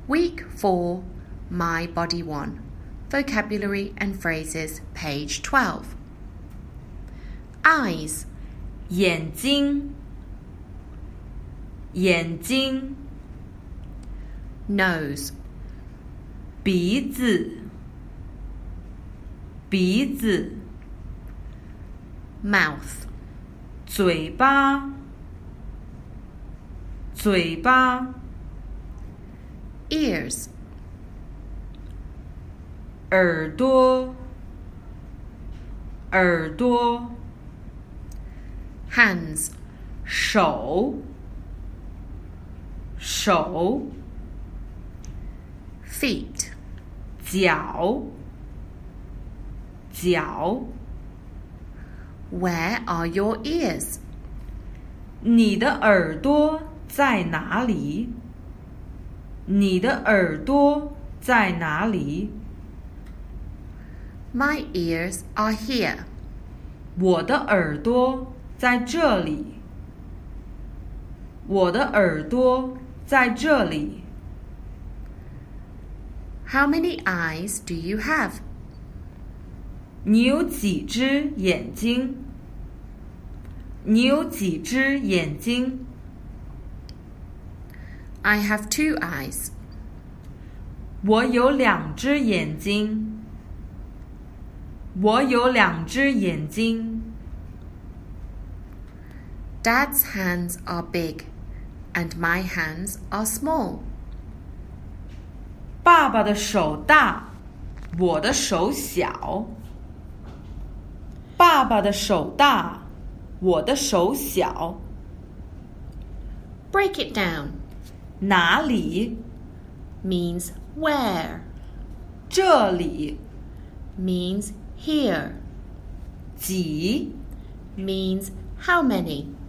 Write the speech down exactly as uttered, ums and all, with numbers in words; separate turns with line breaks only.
Week four, My Body one. Vocabulary and Phrases, page twelve. Eyes,
眼睛，眼睛，
nose,
鼻子，鼻子，
mouth,
嘴巴，嘴巴，
ears,
耳朵，耳朵，
hands,
手，手，
feet,
脚，脚。
Where are your ears?
你的耳朵在哪里？你的耳朵在哪里？
My ears are here.
我的耳朵在这里。我的耳朵在这里。
How many eyes do you have?
你有几只眼睛？你有几只眼睛？
I have two eyes.
我有两只眼睛。我有两只眼睛。
Dad's hands are big, and my hands are small.
爸爸的手大，我的手小。爸爸的手大，我的手小。
Break it down.
哪里？
Means where.
这里。
Means here.
几？
Means how many.